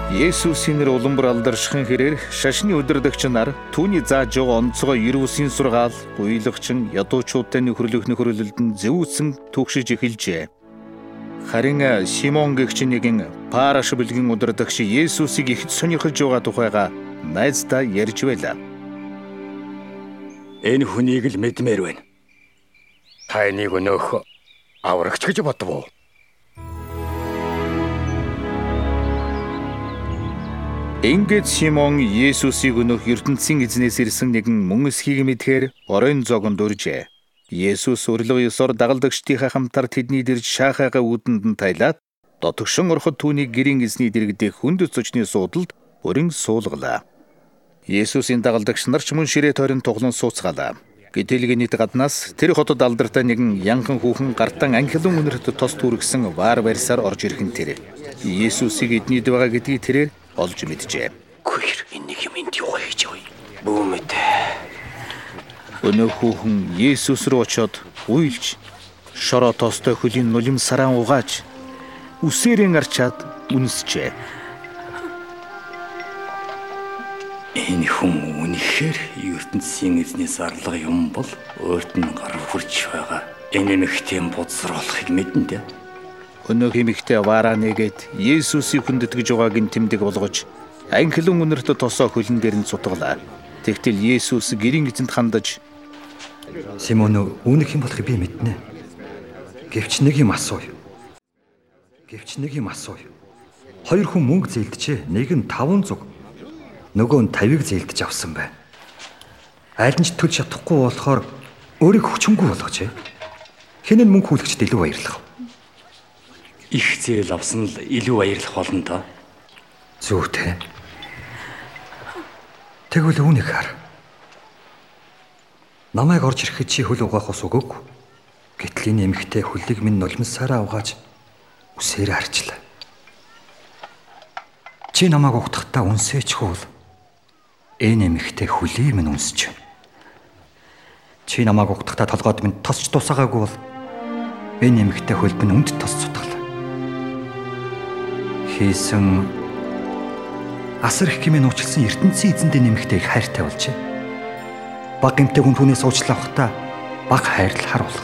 Есүсийн нэр улам бүр алдаршихын хэрээр шашны удирдагч нар түүний зааж байгаа онцгой ерөөсийн сургаал гуйлагчин ядуучуудтай нөхөрлөх нөхөрлөлд нь зөвүүцэн түгшиж эхэлжээ. Харин Симон гэгч нэгэн Параш бэлгийн удирдагч Есүсийг ихэд сонирхож байгаа тухайга найздаа ярьж байлаа. Энэ хүнийг л мэдмээр байна. Та энийг өнөөх аврагч гэж бодов уу? Ингээд Симон Есүсийг өнөөх ертөнцийн эзнээс ирсэн нэгэн мөн эсхийг мэдхээр оройн зоогонд уржээ. Есүс өрлөг ёсоор дагалдагчдийнхаа хамтар тэдний дэрж шаахайгаа үүдэнд нь тайлаад дотогшин ороход түүнийг гэрийн эзний дэргэдэх хүнд зочны суудалд өрн суулгалаа. Есүсийн дагалдагч нар ч мөн ширээ тойрон туглан сууцгаалаа. Гэтэлгийн нийт гаднаас тэр хотод алдартай нэгэн янхан хүүхэн гартан анхлан үнэрт тос түргсэн ваар барьсаар орж ирхэн тэр. Есүсийг эднийд байгаа гэдгийг тэрээр олж мэджээ. Гүйр энэ юм энд юу хийж вэ? Бүү мэд. Өнөө хүүхэн Есүс рүү очиод уйлж шороо тоостой хөлийн нулим сараан угааж үсээрэн арчаад үнсжээ. Энэ хүн үнэхээр ертөнцийн эзнээс арлага юм бол өөрт нь гар хүрч байгаа. Энэ эмэгтэй бузруулахыг мэдэн дээ. Өнөө эмэгтэй ваараа нэгээд Есүсийг хүндэтгэж байгааг нь тэмдэг болгож анхлан үнэрт тосоо хөлн дээр нь цутгалаа. Тэгтэл Есүс гэрийн эзэнд хандаж Симон үүнийх юм болохыг би мэднэ. Гэвч нэг юм асууя. Хоёр хүн мөнгө зээлдэжээ. Нэг нь 500, нөгөө нь 50-ыг зээлдэж авсан байна. Аль нь ч төлж чадахгүй болохоор өөрийг хүчингүй болгожээ. Хэн нь мөнгө хүлэгчд илүү баярлах вэ? Их зээл авсан л илүү баярлах болно доо. Зүйтэй. Тэгвэл үүнийг хар. Намайг орж ирэхэд чи хөл угаах ус өгөөгүй. Гэтэл энэ эмэгтэй хөлийг минь нулимсаараа угааж үсээрээ харчлаа. Чи намайг угтахдаа үнсээчгүй бол энэ эмэгтэй хөлийг минь үнсэж байна. Чи намайг угтахдаа толгойд минь тосч тусаагаагүй бол энэ эмэгтэй хөл минь үнд тос цутгалаа. Хийсэн асар их хэмээн уучлсан ертөнцийн эзэндээ нэмэгтэй их хайртай болжээ. Баг гэмтэй хүн түүнээс уучлал авахдаа баг хайрлал харуулах.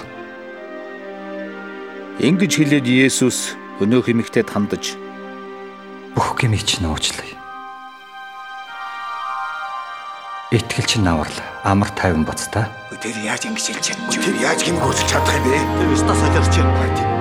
Ингэж хэлээд Есүс өнөөх эмэгтэйд хандаж бүх гэмийг чинь уучлая. Итгэл чинь аврал амар тайван боц та. Тэр яаж ингэж хэлж чадчих вэ? Тэр яаж гэмиг үүсэж чадах юм бэ? Тэр өстө солирч байна.